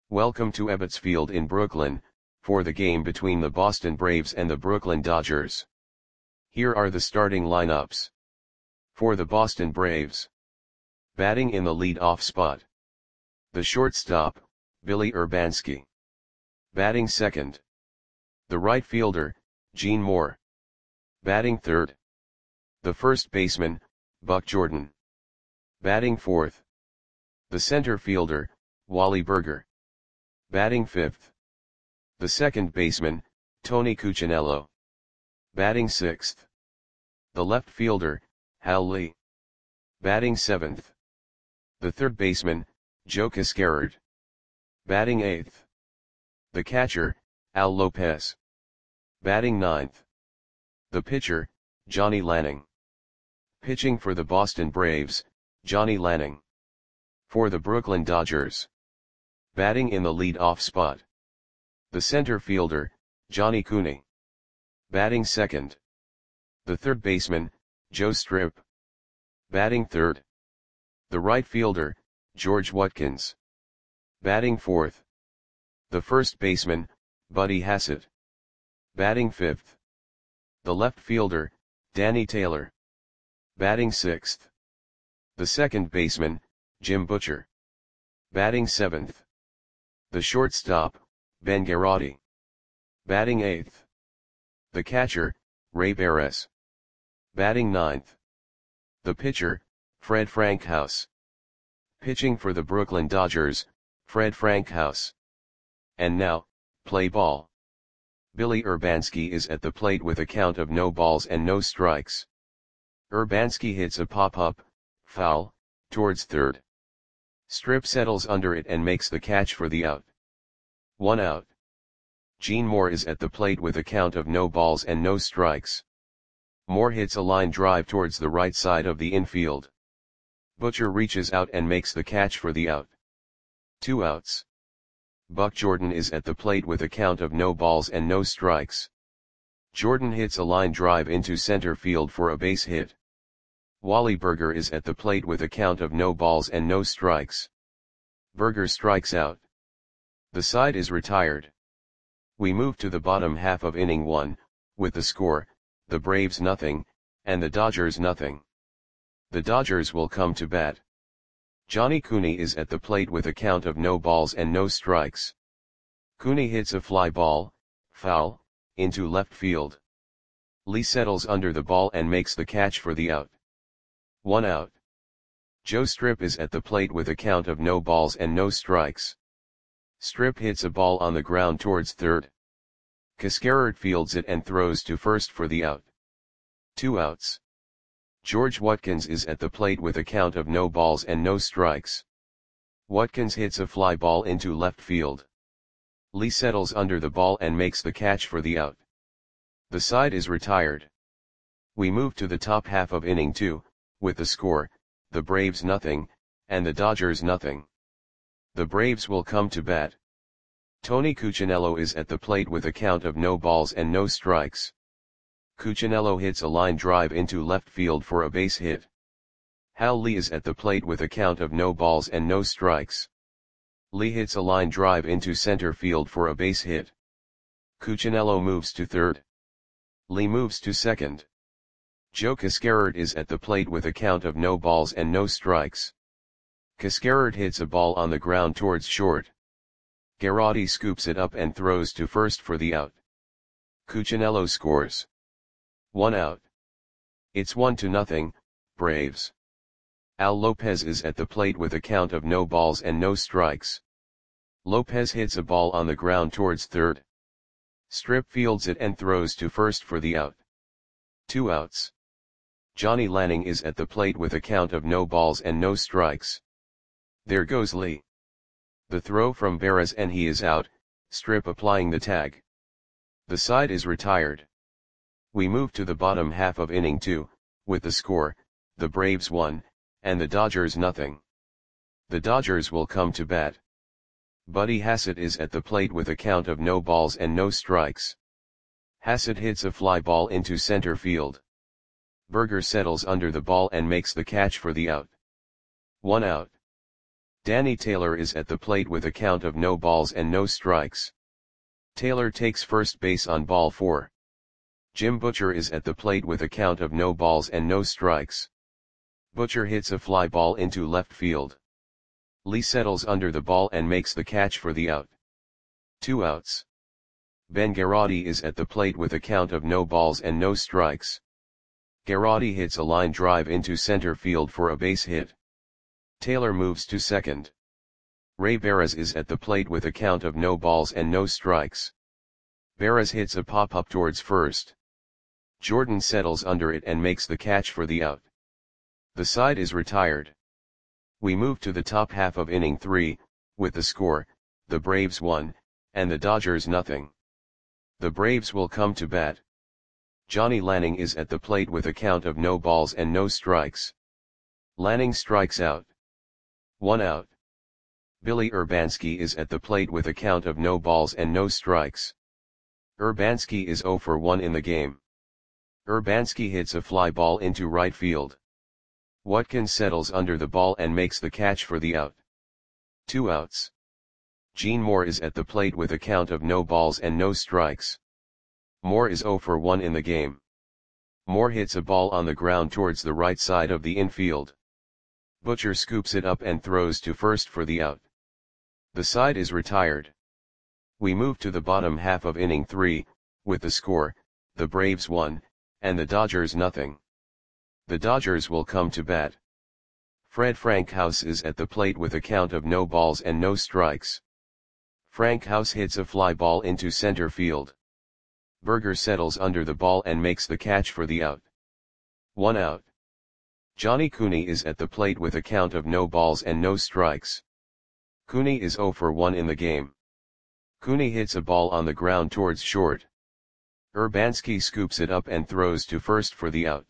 Welcome to Ebbets Field in Brooklyn, for the game between the Boston Braves and the Brooklyn Dodgers. Here are the starting lineups. For the Boston Braves. Batting in the lead-off spot. The shortstop, Billy Urbanski. Batting second. The right fielder, Gene Moore. Batting third. The first baseman, Buck Jordan. Batting fourth. The center fielder, Wally Burger. Batting fifth. The second baseman, Tony Cuccinello. Batting sixth. The left fielder, Hal Lee. Batting seventh. The third baseman, Joe Cascarard. Batting eighth. The catcher, Al Lopez. Batting ninth. The pitcher, Johnny Lanning. Pitching for the Boston Braves, Johnny Lanning. For the Brooklyn Dodgers. Batting in the lead-off spot. The center fielder, Johnny Cooney. Batting second. The third baseman, Joe Strip. Batting third. The right fielder, George Watkins. Batting fourth. The first baseman, Buddy Hassett. Batting fifth. The left fielder, Danny Taylor. Batting sixth. The second baseman, Jim Butcher. Batting seventh. The shortstop, Ben Garotti. Batting eighth. The catcher, Ray Barres. Batting ninth. The pitcher, Fred Frankhouse. Pitching for the Brooklyn Dodgers, Fred Frankhouse. And now, play ball. Billy Urbanski is at the plate with a count of no balls and no strikes. Urbanski hits a pop-up, foul, towards third. Strip settles under it and makes the catch for the out. 1 out. Gene Moore is at the plate with a count of no balls and no strikes. Moore hits a line drive towards the right side of the infield. Butcher reaches out and makes the catch for the out. 2 outs. Buck Jordan is at the plate with a count of no balls and no strikes. Jordan hits a line drive into center field for a base hit. Wally Burger is at the plate with a count of no balls and no strikes. Burger strikes out. The side is retired. We move to the bottom half of inning 1, with the score, the Braves nothing, and the Dodgers nothing. The Dodgers will come to bat. Johnny Cooney is at the plate with a count of no balls and no strikes. Cooney hits a fly ball, foul, into left field. Lee settles under the ball and makes the catch for the out. 1 out. Joe Strip is at the plate with a count of no balls and no strikes. Strip hits a ball on the ground towards third. Cascarard fields it and throws to first for the out. 2 outs. George Watkins is at the plate with a count of no balls and no strikes. Watkins hits a fly ball into left field. Lee settles under the ball and makes the catch for the out. The side is retired. We move to the top half of inning 2, with the score, the Braves nothing, and the Dodgers nothing. The Braves will come to bat. Tony Cuccinello is at the plate with a count of no balls and no strikes. Cuccinello hits a line drive into left field for a base hit. Hal Lee is at the plate with a count of no balls and no strikes. Lee hits a line drive into center field for a base hit. Cuccinello moves to third. Lee moves to second. Joe Cascarard is at the plate with a count of no balls and no strikes. Cascarard hits a ball on the ground towards short. Garotti scoops it up and throws to first for the out. Cuccinello scores. 1 out. It's 1-0, Braves. Al Lopez is at the plate with a count of no balls and no strikes. Lopez hits a ball on the ground towards third. Strip fields it and throws to first for the out. 2 outs. Johnny Lanning is at the plate with a count of no balls and no strikes. There goes Lee. The throw from Barres and he is out, Strip applying the tag. The side is retired. We move to the bottom half of inning 2, with the score, the Braves 1, and the Dodgers nothing. The Dodgers will come to bat. Buddy Hassett is at the plate with a count of no balls and no strikes. Hassett hits a fly ball into center field. Burger settles under the ball and makes the catch for the out. 1 out. Danny Taylor is at the plate with a count of no balls and no strikes. Taylor takes first base on ball 4. Jim Butcher is at the plate with a count of no balls and no strikes. Butcher hits a fly ball into left field. Lee settles under the ball and makes the catch for the out. 2 outs. Ben Garrotti is at the plate with a count of no balls and no strikes. Garrotti hits a line drive into center field for a base hit. Taylor moves to second. Ray Barras is at the plate with a count of no balls and no strikes. Barras hits a pop-up towards first. Jordan settles under it and makes the catch for the out. The side is retired. We move to the top half of inning 3, with the score, the Braves 1, and the Dodgers nothing. The Braves will come to bat. Johnny Lanning is at the plate with a count of no balls and no strikes. Lanning strikes out. 1 out. Billy Urbanski is at the plate with a count of no balls and no strikes. Urbanski is 0 for 1 in the game. Urbanski hits a fly ball into right field. Watkins settles under the ball and makes the catch for the out. 2 outs. Gene Moore is at the plate with a count of no balls and no strikes. Moore is 0 for 1 in the game. Moore hits a ball on the ground towards the right side of the infield. Butcher scoops it up and throws to first for the out. The side is retired. We move to the bottom half of inning 3, with the score, the Braves 1, and the Dodgers nothing. The Dodgers will come to bat. Fred Frankhouse is at the plate with a count of no balls and no strikes. Frankhouse hits a fly ball into center field. Berger settles under the ball and makes the catch for the out. 1 out. Johnny Cooney is at the plate with a count of no balls and no strikes. Cooney is 0 for 1 in the game. Cooney hits a ball on the ground towards short. Urbanski scoops it up and throws to first for the out.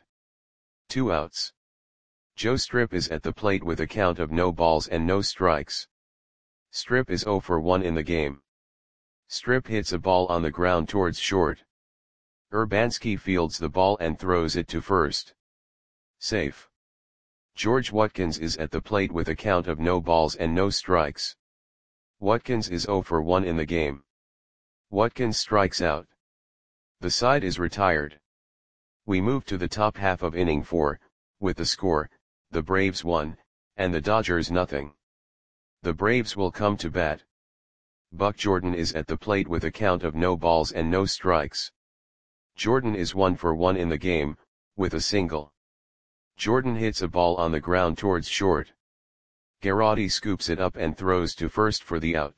2 outs. Joe Strip is at the plate with a count of no balls and no strikes. Strip is 0 for 1 in the game. Strip hits a ball on the ground towards short. Urbanski fields the ball and throws it to first. Safe. George Watkins is at the plate with a count of no balls and no strikes. Watkins is 0 for 1 in the game. Watkins strikes out. The side is retired. We move to the top half of inning 4, with the score, the Braves 1, and the Dodgers nothing. The Braves will come to bat. Buck Jordan is at the plate with a count of no balls and no strikes. Jordan is 1 for 1 in the game, with a single. Jordan hits a ball on the ground towards short. Garrotti scoops it up and throws to first for the out.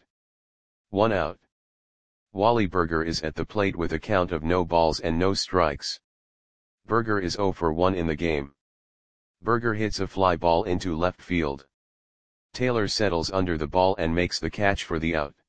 1 out. Wally Berger is at the plate with a count of no balls and no strikes. Berger is 0 for 1 in the game. Berger hits a fly ball into left field. Taylor settles under the ball and makes the catch for the out.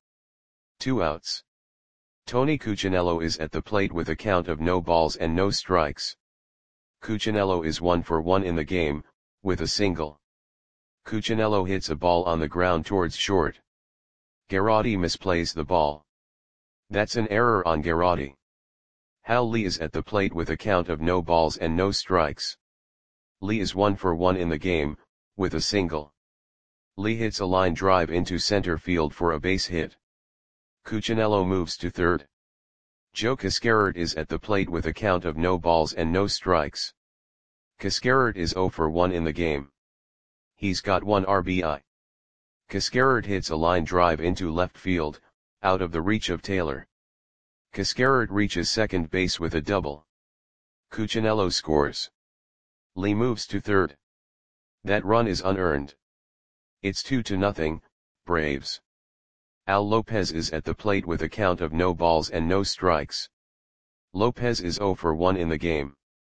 2 outs. Tony Cuccinello is at the plate with a count of no balls and no strikes. Cuccinello is 1 for 1 in the game, with a single. Cuccinello hits a ball on the ground towards short. Garrotti misplays the ball. That's an error on Garrotti. Hal Lee is at the plate with a count of no balls and no strikes. Lee is 1 for 1 in the game, with a single. Lee hits a line drive into center field for a base hit. Cuccinello moves to third. Joe Cascarert is at the plate with a count of no balls and no strikes. Cascarert is 0 for 1 in the game. He's got 1 RBI. Cascarert hits a line drive into left field, out of the reach of Taylor. Cascarert reaches second base with a double. Cuccinello scores. Lee moves to third. That run is unearned. It's 2-0, Braves. Al Lopez is at the plate with a count of no balls and no strikes. Lopez is 0 for 1 in the game.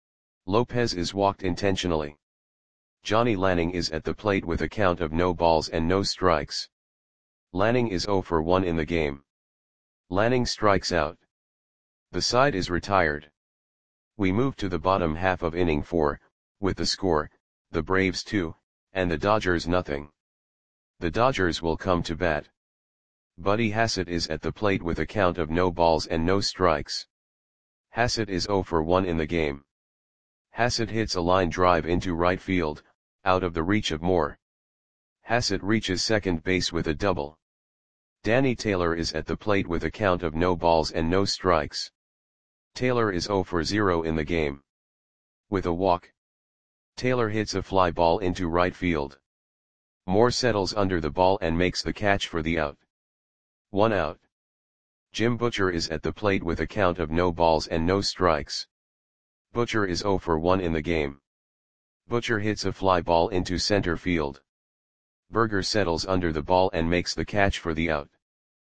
Lopez is walked intentionally. Johnny Lanning is at the plate with a count of no balls and no strikes. Lanning is 0 for 1 in the game. Lanning strikes out. The side is retired. We move to the bottom half of inning 4, with the score, the Braves 2, and the Dodgers nothing. The Dodgers will come to bat. Buddy Hassett is at the plate with a count of no balls and no strikes. Hassett is 0 for 1 in the game. Hassett hits a line drive into right field, out of the reach of Moore. Hassett reaches second base with a double. Danny Taylor is at the plate with a count of no balls and no strikes. Taylor is 0 for 0 in the game. With a walk, Taylor hits a fly ball into right field. Moore settles under the ball and makes the catch for the out. 1 out. Jim Butcher is at the plate with a count of no balls and no strikes. Butcher is 0 for 1 in the game. Butcher hits a fly ball into center field. Berger settles under the ball and makes the catch for the out.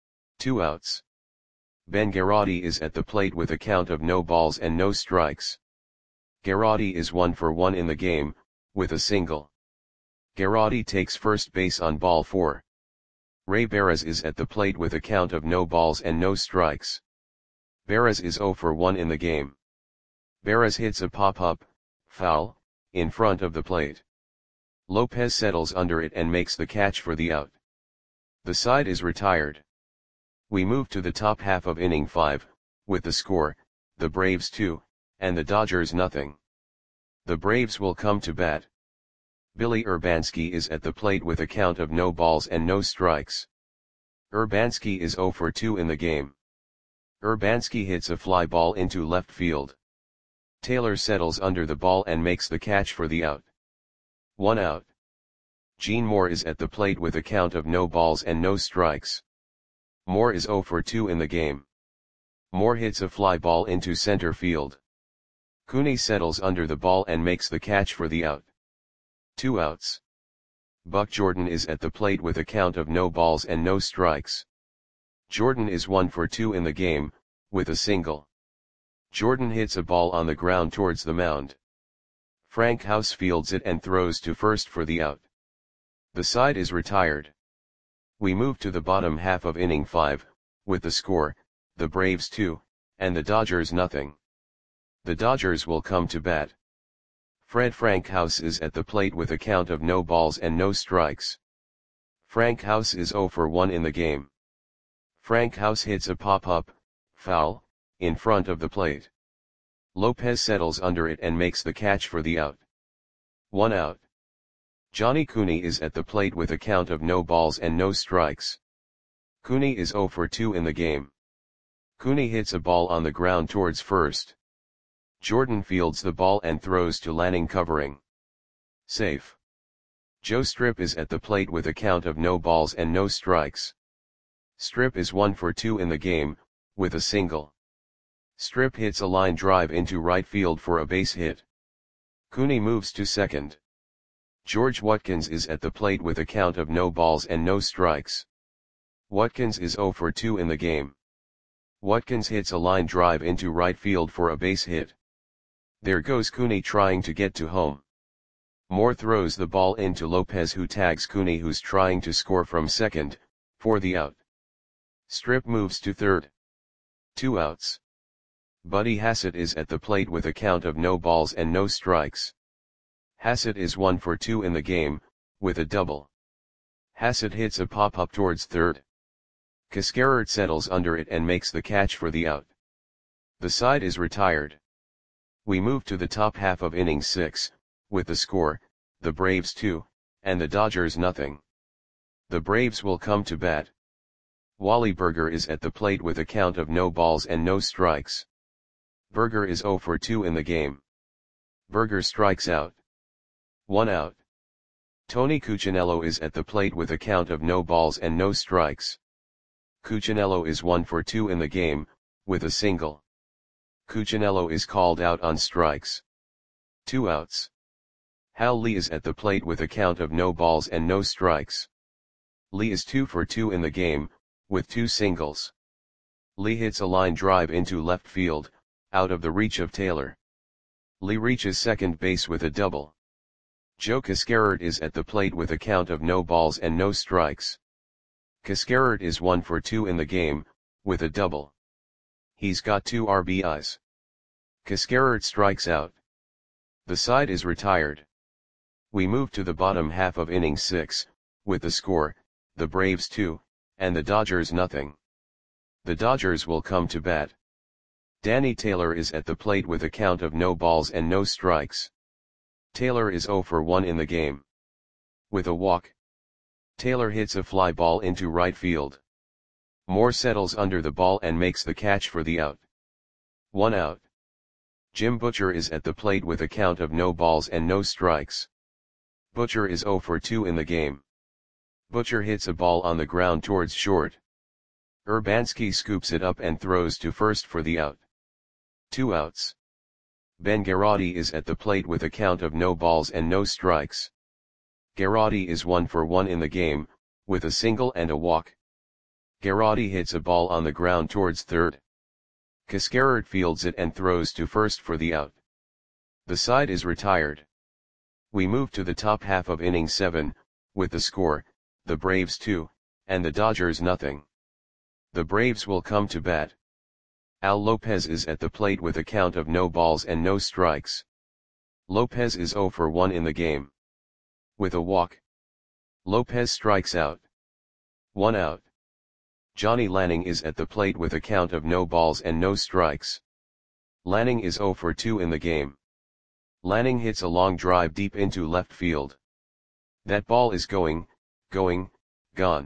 2 outs. Ben Garotti is at the plate with a count of no balls and no strikes. Garotti is 1 for 1 in the game, with a single. Garotti takes first base on ball 4. Ray Barras is at the plate with a count of no balls and no strikes. Barras is 0 for 1 in the game. Barras hits a pop-up, foul, in front of the plate. Lopez settles under it and makes the catch for the out. The side is retired. We move to the top half of inning 5, with the score, the Braves 2, and the Dodgers nothing. The Braves will come to bat. Billy Urbanski is at the plate with a count of no balls and no strikes. Urbanski is 0 for 2 in the game. Urbanski hits a fly ball into left field. Taylor settles under the ball and makes the catch for the out. 1 out. Gene Moore is at the plate with a count of no balls and no strikes. Moore is 0 for 2 in the game. Moore hits a fly ball into center field. Cooney settles under the ball and makes the catch for the out. 2 outs. Buck Jordan is at the plate with a count of no balls and no strikes. Jordan is 1 for 2 in the game, with a single. Jordan hits a ball on the ground towards the mound. Frank House fields it and throws to first for the out. The side is retired. We move to the bottom half of inning 5, with the score, the Braves 2, and the Dodgers nothing. The Dodgers will come to bat. Frank House is at the plate with a count of no balls and no strikes. Frank House is 0 for 1 in the game. Frank House hits a pop-up, foul, in front of the plate. Lopez settles under it and makes the catch for the out. 1 out. Johnny Cooney is at the plate with a count of no balls and no strikes. Cooney is 0 for 2 in the game. Cooney hits a ball on the ground towards first. Jordan fields the ball and throws to Lanning covering. Safe. Joe Strip is at the plate with a count of no balls and no strikes. Strip is 1 for 2 in the game, with a single. Strip hits a line drive into right field for a base hit. Cooney moves to second. George Watkins is at the plate with a count of no balls and no strikes. Watkins is 0 for 2 in the game. Watkins hits a line drive into right field for a base hit. There goes Cooney trying to get to home. Moore throws the ball into Lopez, who tags Cooney, who's trying to score from second, for the out. Strip moves to third. 2 outs. Buddy Hassett is at the plate with a count of no balls and no strikes. Hassett is 1 for 2 in the game, with a double. Hassett hits a pop-up towards third. Cascarert settles under it and makes the catch for the out. The side is retired. We move to the top half of inning 6, with the score, the Braves 2, and the Dodgers nothing. The Braves will come to bat. Wally Berger is at the plate with a count of no balls and no strikes. Berger is 0 for 2 in the game. Berger strikes out. 1 out. Tony Cuccinello is at the plate with a count of no balls and no strikes. Cuccinello is 1 for 2 in the game, with a single. Cuccinello is called out on strikes. 2 outs. Hal Lee is at the plate with a count of no balls and no strikes. Lee is 2 for 2 in the game, with 2 singles. Lee hits a line drive into left field, out of the reach of Taylor. Lee reaches second base with a double. Joe Cascarert is at the plate with a count of no balls and no strikes. Cascarert is 1 for 2 in the game, with a double. He's got 2 RBIs. Cascarert strikes out. The side is retired. We move to the bottom half of inning 6, with the score, the Braves 2, and the Dodgers nothing. The Dodgers will come to bat. Danny Taylor is at the plate with a count of no balls and no strikes. Taylor is 0 for 1 in the game. With a walk, Taylor hits a fly ball into right field. Moore settles under the ball and makes the catch for the out. 1 out. Jim Butcher is at the plate with a count of no balls and no strikes. Butcher is 0 for 2 in the game. Butcher hits a ball on the ground towards short. Urbanski scoops it up and throws to first for the out. 2 outs. Ben Garotti is at the plate with a count of no balls and no strikes. Garotti is 1 for 1 in the game, with a single and a walk. Garotti hits a ball on the ground towards third. Cascarert fields it and throws to first for the out. The side is retired. We move to the top half of inning 7, with the score, the Braves 2, and the Dodgers nothing. The Braves will come to bat. Al Lopez is at the plate with a count of no balls and no strikes. Lopez is 0 for 1 in the game. With a walk. Lopez strikes out. 1 out. Johnny Lanning is at the plate with a count of no balls and no strikes. Lanning is 0 for 2 in the game. Lanning hits a long drive deep into left field. That ball is going, gone.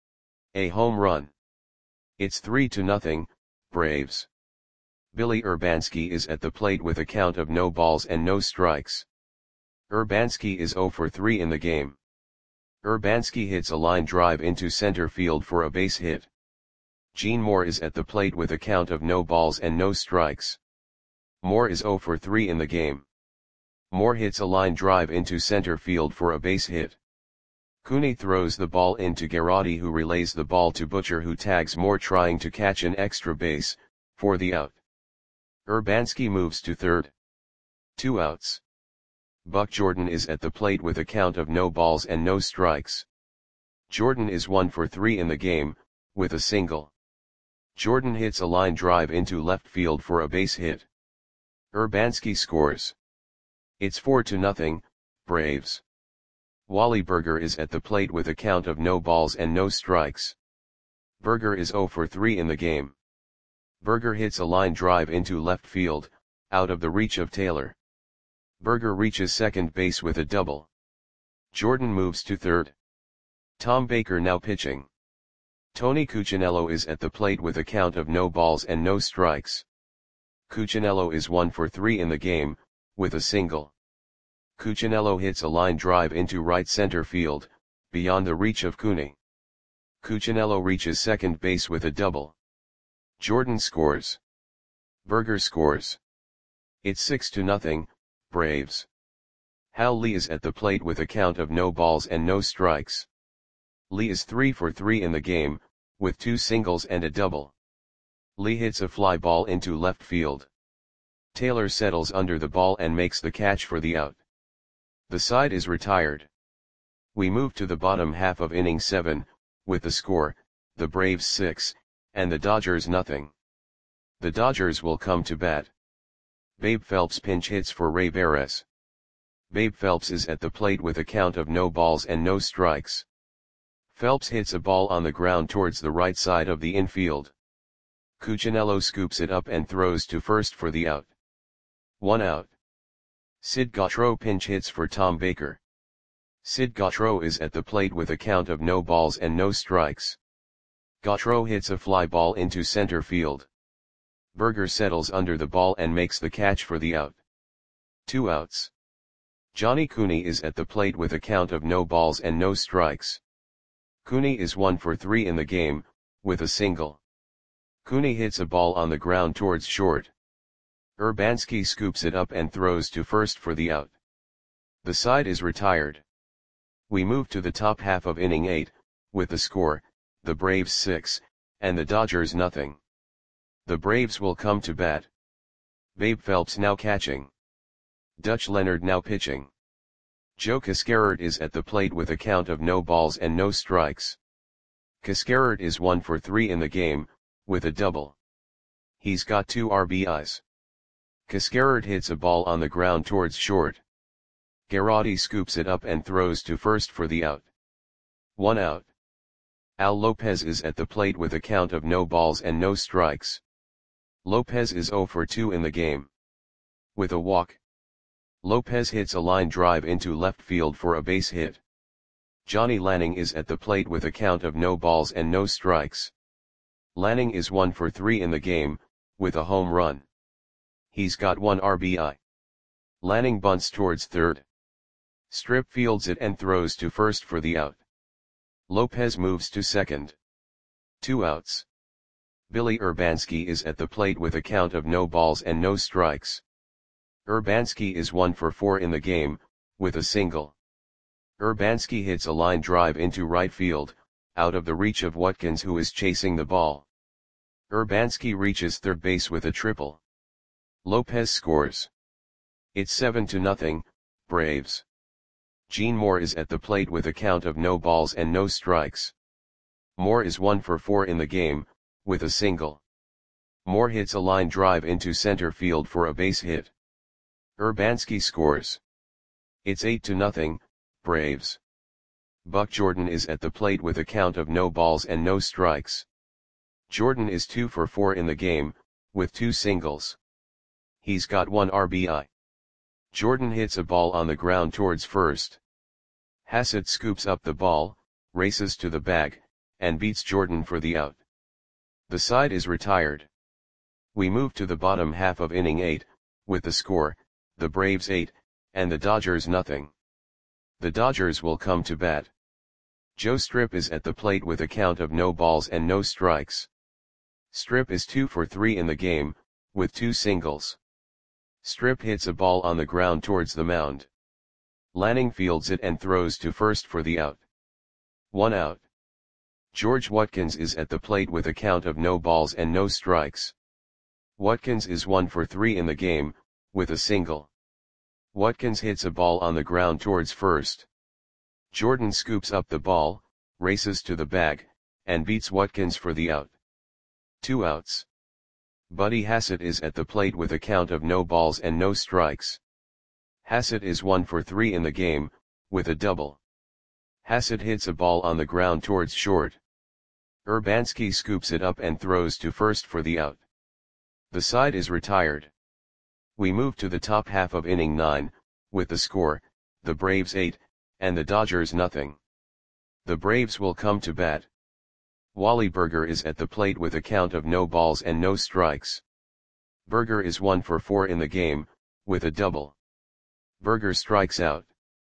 A home run. It's 3-0, Braves. Billy Urbanski is at the plate with a count of no balls and no strikes. Urbanski is 0 for 3 in the game. Urbanski hits a line drive into center field for a base hit. Gene Moore is at the plate with a count of no balls and no strikes. Moore is 0 for 3 in the game. Moore hits a line drive into center field for a base hit. Cooney throws the ball into Garotti, who relays the ball to Butcher, who tags Moore trying to catch an extra base, for the out. Urbanski moves to third. 2 outs. Buck Jordan is at the plate with a count of no balls and no strikes. Jordan is 1 for 3 in the game, with a single. Jordan hits a line drive into left field for a base hit. Urbanski scores. It's 4-0, Braves. Wally Burger is at the plate with a count of no balls and no strikes. Burger is 0 for 3 in the game. Burger hits a line drive into left field, out of the reach of Taylor. Burger reaches second base with a double. Jordan moves to third. Tom Baker now pitching. Tony Cuccinello is at the plate with a count of no balls and no strikes. Cuccinello is 1 for 3 in the game, with a single. Cuccinello hits a line drive into right center field, beyond the reach of Cooney. Cuccinello reaches second base with a double. Jordan scores. Burger scores. It's 6-0, Braves. Hal Lee is at the plate with a count of no balls and no strikes. Lee is 3 for 3 in the game, with 2 singles and a double. Lee hits a fly ball into left field. Taylor settles under the ball and makes the catch for the out. The side is retired. We move to the bottom half of inning 7, with the score, the Braves 6, and the Dodgers nothing. The Dodgers will come to bat. Babe Phelps pinch hits for Ray Barres. Babe Phelps is at the plate with a count of no balls and no strikes. Phelps hits a ball on the ground towards the right side of the infield. Cuccinello scoops it up and throws to first for the out. 1 out. Sid Gautreaux pinch hits for Tom Baker. Sid Gautreaux is at the plate with a count of no balls and no strikes. Gautreaux hits a fly ball into center field. Burger settles under the ball and makes the catch for the out. 2 outs. Johnny Cooney is at the plate with a count of no balls and no strikes. Cooney is 1 for 3 in the game, with a single. Cooney hits a ball on the ground towards short. Urbanski scoops it up and throws to first for the out. The side is retired. We move to the top half of inning 8, with the score, the Braves 6, and the Dodgers nothing. The Braves will come to bat. Babe Phelps now catching. Dutch Leonard now pitching. Joe Cascarert is at the plate with a count of no balls and no strikes. Cascarert is 1 for 3 in the game, with a double. He's got 2 RBIs. Cascarert hits a ball on the ground towards short. Garotti scoops it up and throws to first for the out. 1 out. Al Lopez is at the plate with a count of no balls and no strikes. Lopez is 0 for 2 in the game. With a walk. Lopez hits a line drive into left field for a base hit. Johnny Lanning is at the plate with a count of no balls and no strikes. Lanning is 1 for 3 in the game, with a home run. He's got 1 RBI. Lanning bunts towards third. Strip fields it and throws to first for the out. Lopez moves to second. 2 outs. Billy Urbanski is at the plate with a count of no balls and no strikes. Urbanski is 1 for 4 in the game, with a single. Urbanski hits a line drive into right field, out of the reach of Watkins, who is chasing the ball. Urbanski reaches third base with a triple. Lopez scores. It's 7-0, Braves. Gene Moore is at the plate with a count of no balls and no strikes. Moore is 1 for 4 in the game, with a single. Moore hits a line drive into center field for a base hit. Urbanski scores. It's 8-0, Braves. Buck Jordan is at the plate with a count of no balls and no strikes. Jordan is 2 for 4 in the game, with 2 singles. He's got 1 RBI. Jordan hits a ball on the ground towards first. Hassett scoops up the ball, races to the bag, and beats Jordan for the out. The side is retired. We move to the bottom half of inning 8, with the score, the Braves 8, and the Dodgers nothing. The Dodgers will come to bat. Joe Strip is at the plate with a count of no balls and no strikes. Strip is 2 for 3 in the game, with 2 singles. Strip hits a ball on the ground towards the mound. Lanning fields it and throws to first for the out. 1 out. George Watkins is at the plate with a count of no balls and no strikes. Watkins is 1 for 3 in the game, with a single. Watkins hits a ball on the ground towards first. Jordan scoops up the ball, races to the bag, and beats Watkins for the out. 2 outs. Buddy Hassett is at the plate with a count of no balls and no strikes. Hassett is 1 for 3 in the game, with a double. Hassett hits a ball on the ground towards short. Urbanski scoops it up and throws to first for the out. The side is retired. We move to the top half of inning 9, with the score, the Braves 8, and the Dodgers nothing. The Braves will come to bat. Wally Berger is at the plate with a count of no balls and no strikes. Berger is 1 for 4 in the game, with a double. Berger strikes out.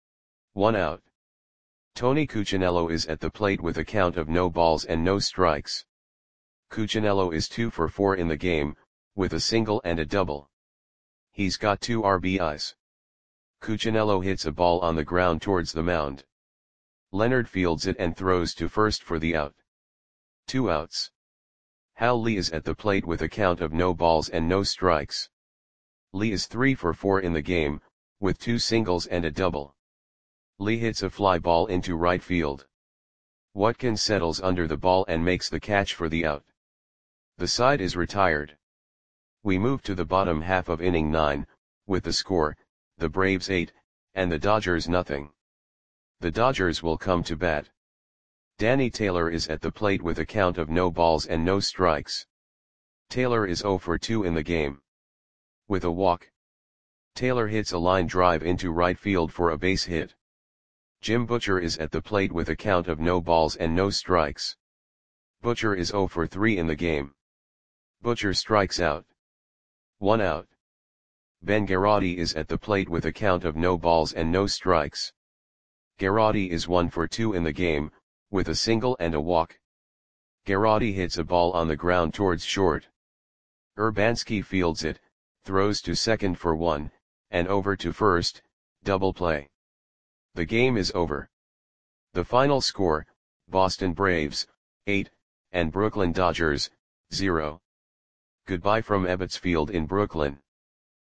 1 out. Tony Cuccinello is at the plate with a count of no balls and no strikes. Cuccinello is 2 for 4 in the game, with a single and a double. He's got 2 RBIs. Cuccinello hits a ball on the ground towards the mound. Leonard fields it and throws to first for the out. 2 outs. Hal Lee is at the plate with a count of no balls and no strikes. Lee is 3 for 4 in the game, with 2 singles and a double. Lee hits a fly ball into right field. Watkins settles under the ball and makes the catch for the out. The side is retired. We move to the bottom half of inning 9, with the score, the Braves 8, and the Dodgers nothing. The Dodgers will come to bat. Danny Taylor is at the plate with a count of no balls and no strikes. Taylor is 0 for 2 in the game. With a walk. Taylor hits a line drive into right field for a base hit. Jim Butcher is at the plate with a count of no balls and no strikes. Butcher is 0 for 3 in the game. Butcher strikes out. 1 out. Ben Garotti is at the plate with a count of no balls and no strikes. Garotti is 1 for 2 in the game, with a single and a walk. Garotti hits a ball on the ground towards short. Urbanski fields it, throws to second for 1, and over to first, double play. The game is over. The final score, Boston Braves, 8, and Brooklyn Dodgers, 0. Goodbye from Ebbets Field in Brooklyn.